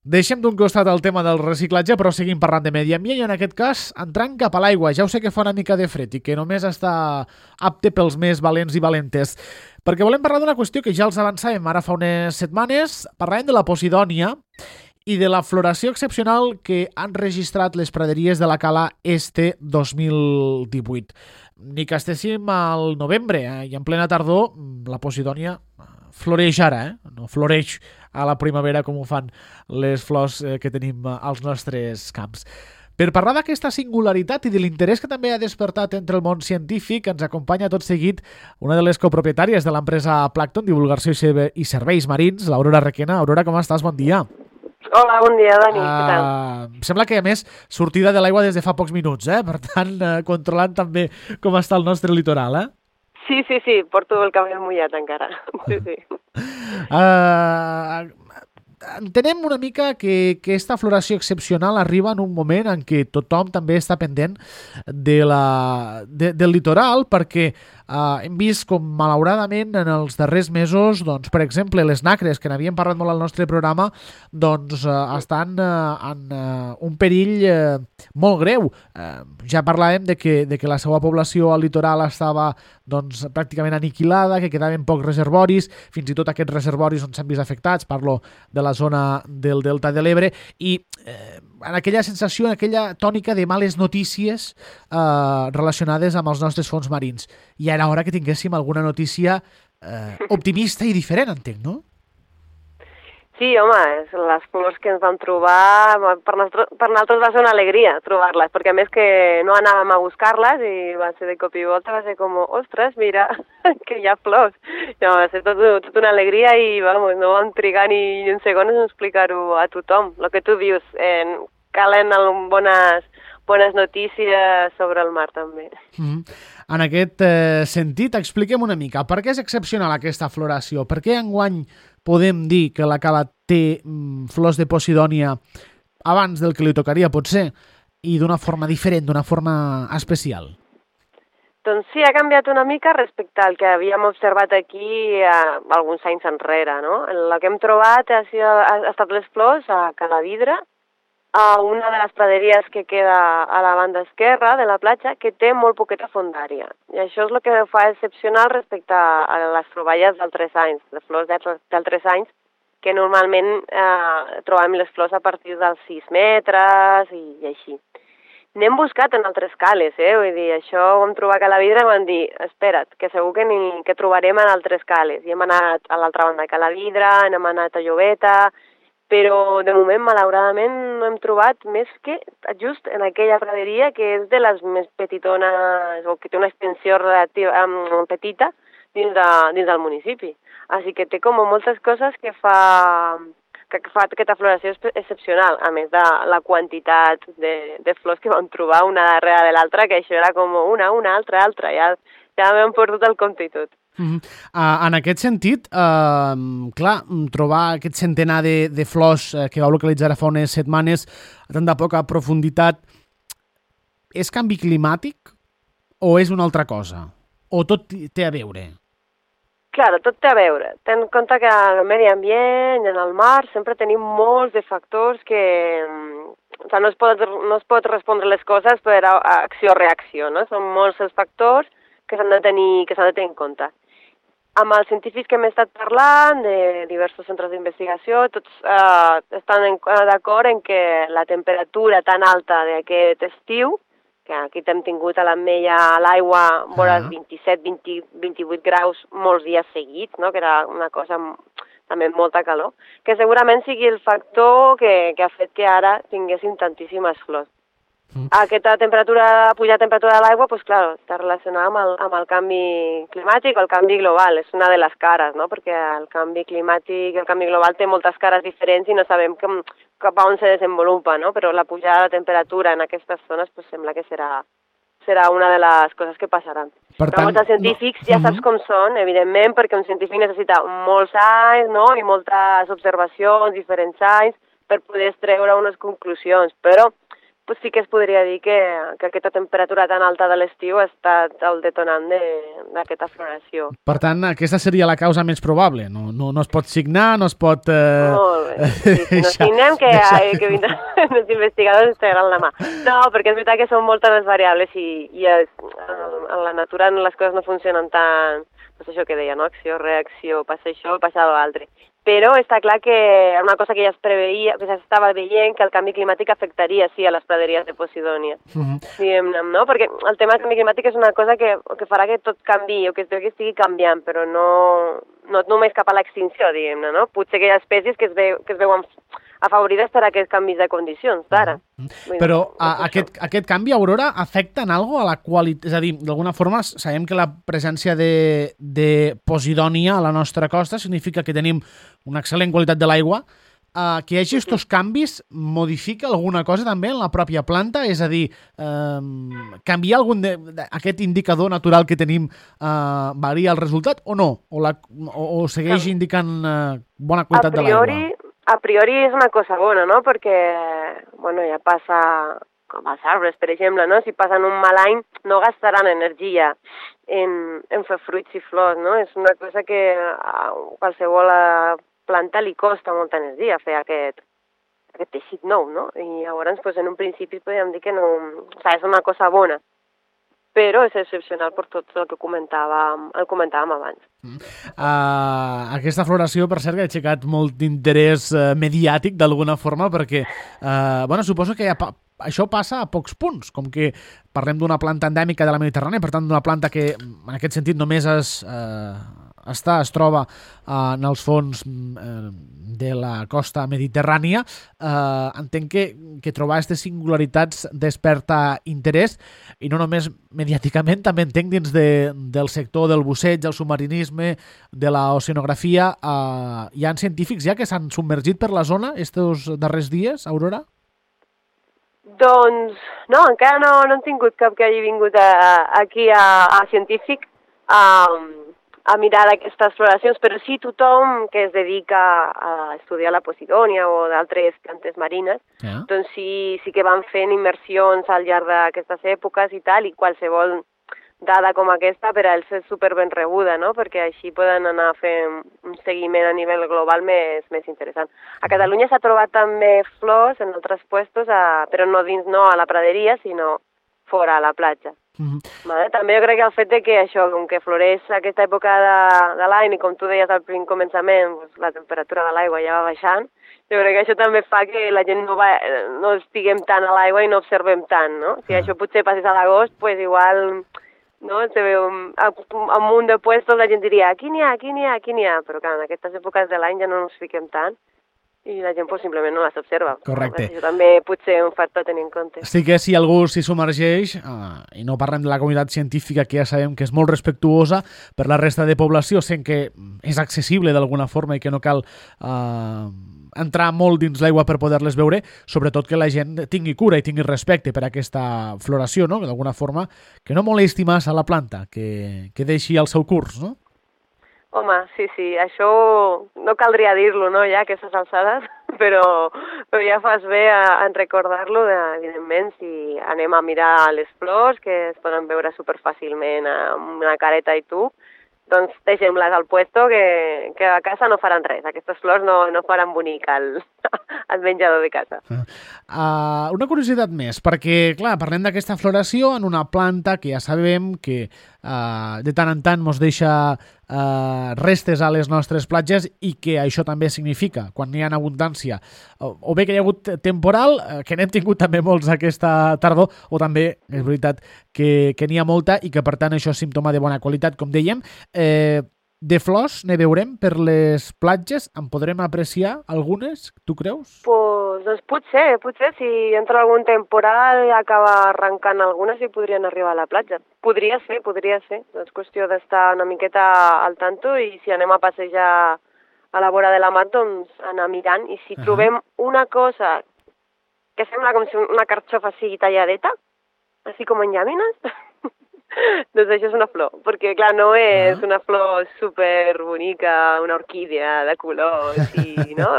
Deixem d'un costat el tema del reciclatge, però seguim parlant de medi ambient i en aquest cas entrant cap a l'aigua. Ja ho sé que fa una mica de fred i que només està apte pels més valents i valentes, perquè volem parlar d'una qüestió que ja els avançàvem ara fa unes setmanes. Parlàvem de la Posidònia i de la floració excepcional que han registrat les praderies de la Cala Este 2018. Ni que estéssim al novembre i en plena tardor, la Posidònia floreix ara, no floreix a la primavera com ho fan les flors que tenim als nostres camps. Per parlar d'aquesta singularitat i de l'interès que també ha despertat entre el món científic, ens acompanya tot seguit una de les copropietàries de l'empresa Plankton, Divulgació i Serveis Marins, l'Aurora Requena. Aurora, com estàs? Bon dia. Hola, bon dia, Dani. Què tal? Em sembla que, a més, sortida de l'aigua des de fa pocs minuts, per tant, controlant també com està el nostre litoral, Sí, porto el cabell mullat encara. Sí. Entenem una mica que aquesta floració excepcional arriba en un moment en què tothom també està pendent del litoral, perquè hem vist com, malauradament, en els darrers mesos, doncs, per exemple, les nacres, que n'havíem parlat molt al nostre programa, doncs estan en un perill molt greu. Ja parlàvem de que la seva població al litoral estava doncs, pràcticament aniquilada, que quedaven pocs reservoris, fins i tot aquests reservoris on s'han vist afectats, parlo de la zona del Delta de l'Ebre, i en aquella sensació, en aquella tònica de males notícies relacionades amb els nostres fons marins. I era hora que tinguéssim alguna notícia optimista i diferent, entenc, no? Sí, home, les flors que ens vam trobar, per nosaltres va ser una alegria trobar-les, perquè a més que no anàvem a buscar-les i va ser de cop i volta, va ser com, ostres, mira, que hi ha flors. No, va ser tot una alegria i vamos, no vam trigar ni un segon en explicar-ho a tothom. El que tu dius, calen bones notícies sobre el mar també. En aquest sentit, expliquem una mica, per què és excepcional aquesta floració? Per què enguany podem dir que la Cala té flors de Posidònia abans del que li tocaria, potser, i d'una forma diferent, d'una forma especial? Doncs sí, ha canviat una mica respecte al que havíem observat aquí alguns anys enrere, no? El que hem trobat ha estat les flors a Calavidra, a una de les praderies que queda a la banda esquerra de la platja, que té molt poqueta fondària. I això és el que fa excepcional respecte a les troballes d'altres anys, les flors d'altres anys, que normalment trobem les flors a partir dels 6 metres i així. N'hem buscat en altres cales, vull dir, això ho vam trobar a Calavidra i vam dir, espera't, que segur que trobarem en altres cales. I hem anat a l'altra banda de Calavidra, hem anat a Llobeta, però de moment, malauradament, no hem trobat més que just en aquella praderia que és de les més petitones o que té una extensió relativa petita dins del municipi. Així que té com moltes coses que fa aquesta floració excepcional, a més de la quantitat de flors que vam trobar una darrere de l'altra, que això era com una altra, ja m'hem perdut el compte i tot. En aquest sentit, clar, trobar aquest centenar de flors que vau localitzar fa unes setmanes a tan de poca profunditat, és canvi climàtic o és una altra cosa? O tot té a veure? Clar, tot té a veure. Ten en compte que al medi ambient, en el mar, sempre tenim molts de factors que no es pot respondre les coses per acció-reacció, no? Són molts els factors que s'han de tenir en compte. Amb els científics que hem estat parlant, de diversos centres d'investigació, tots estan d'acord en que la temperatura tan alta d'aquest estiu, que aquí t'hem tingut a l'Ametlla a l'aigua vores 27-28 graus molts dies seguits, no? Que era una cosa també molta calor, que segurament sigui el factor que ha fet que ara tinguéssim tantíssimes flors. Aquesta pujada de temperatura de l'aigua, doncs, clar, està relacionada amb el canvi climàtic o el canvi global. És una de les cares, no? Perquè el canvi climàtic i el canvi global té moltes cares diferents i no sabem cap a on se desenvolupa, no? Però la pujada de temperatura en aquestes zones doncs, sembla que serà una de les coses que passaran. Per tant, però els científics ja saps com són, evidentment, perquè un científic necessita molts anys, no? I moltes observacions, diferents anys, per poder treure unes conclusions. Però pues sí que es podria dir que aquesta temperatura tan alta de l'estiu ha estat el detonant d'aquesta floració. Per tant, aquesta seria la causa més probable. No es pot signar, no es pot... Molt bé. Sí, no signem que vindran els investigadors ens tregaran la mà. No, perquè és veritat que són moltes les variables i en la natura les coses no funcionen tan... Doncs això que deia, no? Acció, reacció, passa això, passa l'altre. Però està clar que era una cosa que ja es preveia, que ja s'estava veient, que el canvi climàtic afectaria, sí, a les praderies de Posidònia. Diguem-ne, no? Perquè el tema del canvi climàtic és una cosa que farà que tot canvi, o que estigui canviant, però no només cap a l'extinció, diguem-ne, no? Potser que hi ha espècies que es veuen afavorides per aquests canvis de condicions d'ara. Però aquest canvi, Aurora, afecta en alguna cosa a la qualitat? És a dir, d'alguna forma sabem que la presència de Posidònia a la nostra costa significa que tenim una excel·lent qualitat de l'aigua. Que hi hagi aquests canvis modifica alguna cosa també en la pròpia planta? És a dir, canviar aquest indicador natural que tenim varia el resultat o no? O segueix indicant bona qualitat de l'aigua? A priori és una cosa bona, no? Perquè, bueno, ja passa com els arbres, per exemple, no? Si passen un mal any, no gastaran energia en fer fruits i flors, no? És una cosa que a qualsevol planta li costa molta energia fer aquest teixit nou, no? I llavors, pues, en un principi podríem dir que no... O sigui, és una cosa bona, però és excepcional per tot el que comentàvem abans. Aquesta floració, per cert, que ha aixecat molt d'interès mediàtic d'alguna forma, perquè suposo que això passa a pocs punts, com que parlem d'una planta endèmica de la Mediterrània, per tant d'una planta que en aquest sentit només es troba en els fons de la costa mediterrània. Entenc que trobar aquestes singularitats desperta interès, i no només mediàticament, també entenc dins del sector del busseig, del submarinisme, de l'oceanografia. Hi ha científics ja que s'han submergit per la zona estos darrers dies, Aurora? Doncs no, encara no hem tingut cap que hagi vingut aquí a científic a mirar aquestes floracions, però sí tothom que es dedica a estudiar la Posidònia o d'altres plantes marines, doncs sí que van fent immersions al llarg d'aquestes èpoques i tal, i qualsevol dada com aquesta per a ells és super ben rebuda, no? Perquè així poden anar fent un seguiment a nivell global més interessant. A Catalunya s'ha trobat també flors en altres puestos, però no a la praderia, sinó fora, a la platja. Vale? També jo crec que el fet de que això, com que floreix aquesta època de l'any i com tu deies al primer començament, doncs la temperatura de l'aigua ja va baixant, jo crec que això també fa que la gent no estiguem tant a l'aigua i no observem tant, no? Si això potser passés a l'agost, pues igual... No? Se veu un munt de puestos, la gent diria aquí n'hi ha, però clar, en aquestes èpoques de l'any ja no ens fiquem tant i la gent pues, simplement no les observa. Correcte. Això també potser un factor a tenir en compte. Sí que si algú s'hi submergeix, i no parlem de la comunitat científica, que ja sabem que és molt respectuosa per la resta de població, sent que és accessible d'alguna forma i que no cal entrar molt dins l'aigua per poder-les veure, sobretot que la gent tingui cura i tingui respecte per aquesta floració, no? D'alguna forma, que no molesti massa la planta, que deixi el seu curs, no? Home, sí, això no caldria dir-lo, no, ja, aquestes alçades, però ja fas bé en recordar-lo, evidentment, si anem a mirar les flors, que es poden veure superfàcilment amb una careta i tub, doncs deixem-les al puesto, que a casa no faran res. Aquestes flors no faran bonic al menjador de casa. Una curiositat més, perquè, clar, parlem d'aquesta floració en una planta que ja sabem que de tant en tant ens deixa restes a les nostres platges i que això també significa, quan hi ha abundància, o bé que hi ha hagut temporal, que n'hem tingut també molts aquesta tardor, o també és veritat que n'hi ha molta i que per tant això és símptoma de bona qualitat, com dèiem. De flors ne veurem per les platges? En podrem apreciar algunes, tu creus? Doncs potser, si entra algun temporal i acaba arrencant algunes i podrien arribar a la platja. Podria ser. És qüestió d'estar una miqueta al tanto i si anem a passejar a la vora de la mar, doncs anar mirant. I si trobem una cosa que sembla com si una carxofa sigui talladeta, així com en llàmines... Doncs això és una flor, perquè clar, no és una flor super bonica, una orquídea de colors, i, no?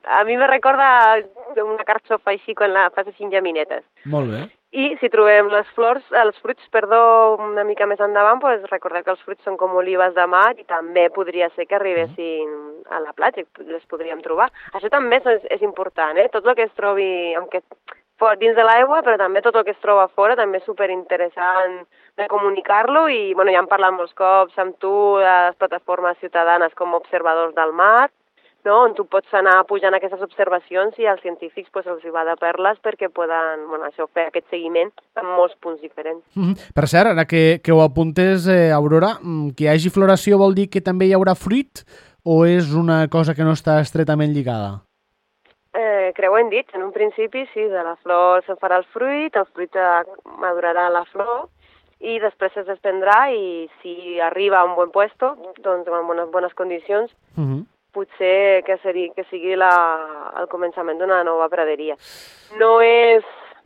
A mi me recorda una carxofa així quan la fas així en llaminetes. Molt bé. I si trobem els fruits, una mica més endavant, doncs recordeu que els fruits són com olives de mar i també podria ser que arribessin a la platja i les podríem trobar. Això també és important, Tot el que es trobi dins de l'aigua, però també tot el que es troba fora, també és superinteressant de comunicar-lo i ja hem parlat molts cops amb tu de les plataformes ciutadanes com observadors del mar, no? On tu pots anar pujant aquestes observacions i als científics els hi va de perles perquè poden fer aquest seguiment en molts punts diferents. Per cert, ara que ho apuntes, Aurora, que hi hagi floració vol dir que també hi haurà fruit o és una cosa que no està estretament lligada? Creuen dits, en un principi sí, de la flor se'n farà el fruit madurarà la flor i després es desprendrà i si arriba a un bon puesto, doncs en bones condicions, potser que sigui el començament d'una nova praderia. No és,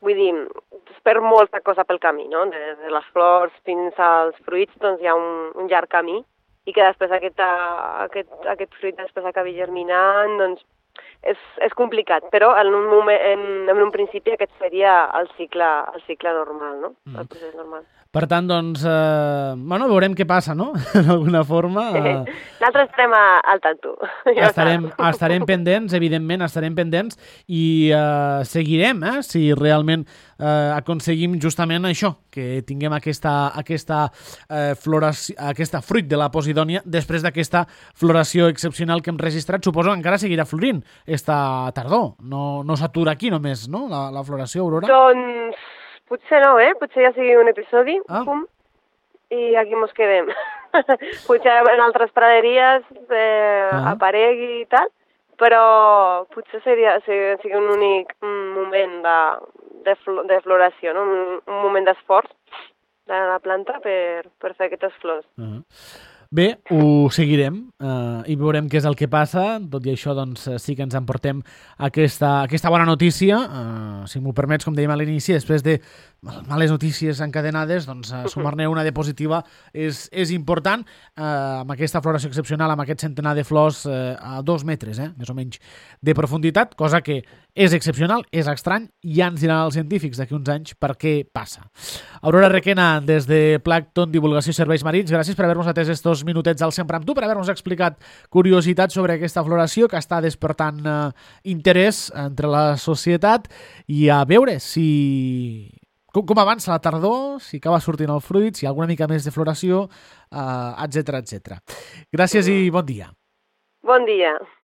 es perd molta cosa pel camí, no? De les flors fins als fruits, doncs hi ha un llarg camí i que després aquest fruit després acabi germinant, doncs és complicat, però en un principi aquest seria el cicle normal, no? El procés normal. Per tant, doncs, veurem què passa, no? D'alguna forma. Nosaltres estarem al tanto. Estarem pendents, evidentment, i seguirem, si realment aconseguim justament això, que tinguem aquesta floració, aquesta fruit de la Posidònia després d'aquesta floració excepcional que hem registrat. Suposo que encara seguirà florint esta tardor. No s'atura aquí només, no?, la floració, Aurora? Doncs potser no, Potser ja sigui un episodi, i aquí mos quedem. Potser en altres praderies aparegui i tal, però potser sigui un únic moment de floració, no? Un moment d'esforç de la planta per fer aquestes flors. Bé, ho seguirem i veurem què és el que passa. Tot i això, doncs, sí que ens emportem aquesta bona notícia. Si m'ho permets, com dèiem a l'inici, després de males notícies encadenades, doncs sumar-ne una de positiva és important. Amb aquesta floració excepcional, amb aquest centenar de flors a 2 metres, més o menys, de profunditat, cosa que és excepcional, és estrany, i ja ens diran els científics d'aquí uns anys per què passa. Aurora Requena, des de Plàncton Divulgació i Serveis Marins, gràcies per haver-nos atès estos minutets al Sempre amb tu, per haver-nos explicat curiositats sobre aquesta floració que està despertant interès entre la societat i a veure com avança la tardor, si acaba sortint el fruit, si hi ha alguna mica més de floració, etc. Gràcies i bon dia. Bon dia.